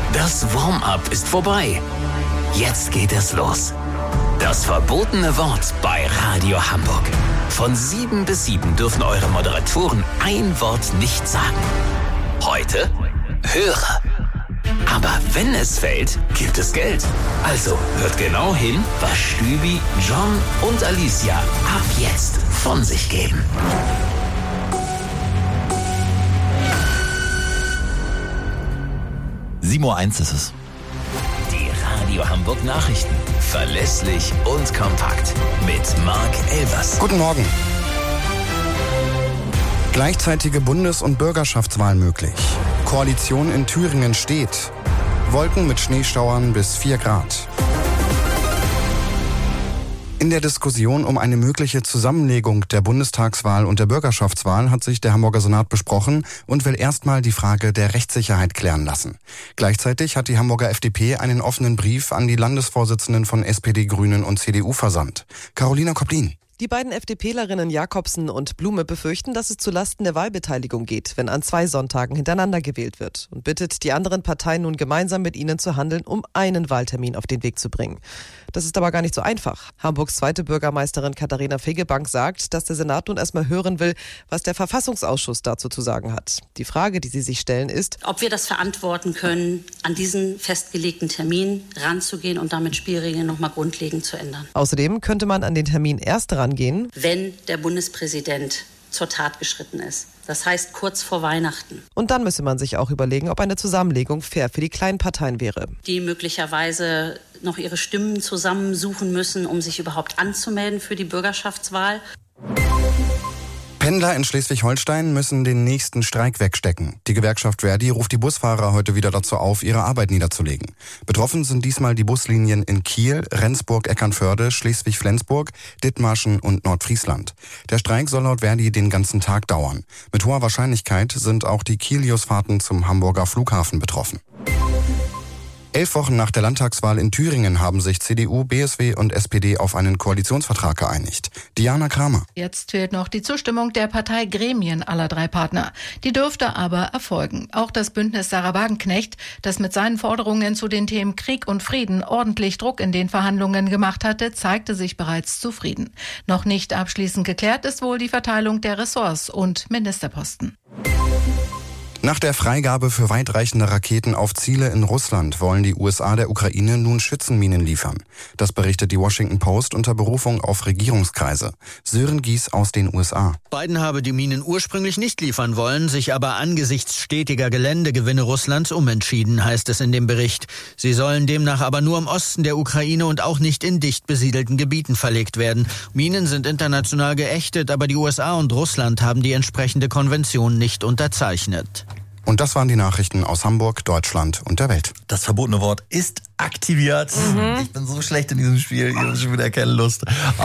Das Warm-up ist vorbei. Jetzt geht es los. Das verbotene Wort bei Radio Hamburg. Von 7 bis 7 dürfen eure Moderatoren ein Wort nicht sagen. Heute höre. Aber wenn es fällt, gibt es Geld. Also hört genau hin, was Stübi, John und Alicia ab jetzt von sich geben. 7:01 ist es. Die Radio Hamburg Nachrichten. Verlässlich und kompakt. Mit Marc Elvers. Guten Morgen. Gleichzeitige Bundes- und Bürgerschaftswahl möglich. Koalition in Thüringen steht. Wolken mit Schneeschauern bis 4 Grad. In der Diskussion um eine mögliche Zusammenlegung der Bundestagswahl und der Bürgerschaftswahl hat sich der Hamburger Senat besprochen und will erstmal die Frage der Rechtssicherheit klären lassen. Gleichzeitig hat die Hamburger FDP einen offenen Brief an die Landesvorsitzenden von SPD, Grünen und CDU versandt. Carolina Koplin. Die beiden FDPlerinnen Jakobsen und Blume befürchten, dass es zulasten der Wahlbeteiligung geht, wenn an 2 Sonntagen hintereinander gewählt wird, und bittet die anderen Parteien nun gemeinsam mit ihnen zu handeln, um einen Wahltermin auf den Weg zu bringen. Das ist aber gar nicht so einfach. Hamburgs zweite Bürgermeisterin Katharina Fegebank sagt, dass der Senat nun erstmal hören will, was der Verfassungsausschuss dazu zu sagen hat. Die Frage, die sie sich stellen, ist, ob wir das verantworten können, an diesen festgelegten Termin ranzugehen und damit Spielregeln nochmal grundlegend zu ändern. Außerdem könnte man an den Termin erst rangehen, wenn der Bundespräsident zur Tat geschritten ist. Das heißt kurz vor Weihnachten. Und dann müsse man sich auch überlegen, ob eine Zusammenlegung fair für die kleinen Parteien wäre. Die möglicherweise noch ihre Stimmen zusammensuchen müssen, um sich überhaupt anzumelden für die Bürgerschaftswahl. Pendler in Schleswig-Holstein müssen den nächsten Streik wegstecken. Die Gewerkschaft Verdi ruft die Busfahrer heute wieder dazu auf, ihre Arbeit niederzulegen. Betroffen sind diesmal die Buslinien in Kiel, Rendsburg, Eckernförde, Schleswig-Flensburg, Dithmarschen und Nordfriesland. Der Streik soll laut Verdi den ganzen Tag dauern. Mit hoher Wahrscheinlichkeit sind auch die Kiliusfahrten zum Hamburger Flughafen betroffen. 11 Wochen nach der Landtagswahl in Thüringen haben sich CDU, BSW und SPD auf einen Koalitionsvertrag geeinigt. Diana Kramer. Jetzt fehlt noch die Zustimmung der Parteigremien aller 3 Partner. Die dürfte aber erfolgen. Auch das Bündnis Sarah Wagenknecht, das mit seinen Forderungen zu den Themen Krieg und Frieden ordentlich Druck in den Verhandlungen gemacht hatte, zeigte sich bereits zufrieden. Noch nicht abschließend geklärt ist wohl die Verteilung der Ressorts und Ministerposten. Nach der Freigabe für weitreichende Raketen auf Ziele in Russland wollen die USA der Ukraine nun Schützenminen liefern. Das berichtet die Washington Post unter Berufung auf Regierungskreise. Sören Gies aus den USA. Biden habe die Minen ursprünglich nicht liefern wollen, sich aber angesichts stetiger Geländegewinne Russlands umentschieden, heißt es in dem Bericht. Sie sollen demnach aber nur im Osten der Ukraine und auch nicht in dicht besiedelten Gebieten verlegt werden. Minen sind international geächtet, aber die USA und Russland haben die entsprechende Konvention nicht unterzeichnet. Und das waren die Nachrichten aus Hamburg, Deutschland und der Welt. Das verbotene Wort ist aktiviert. Ich bin so schlecht in diesem Spiel, ich habe schon wieder keine Lust.